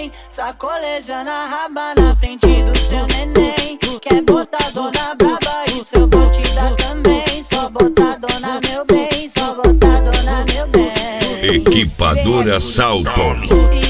vem, sacolejando a raba na frente do seu neném. Quer botar dona braba, isso eu vou te dar também. Só botar dona meu bem, só botar dona meu bem. Equipadora Salton.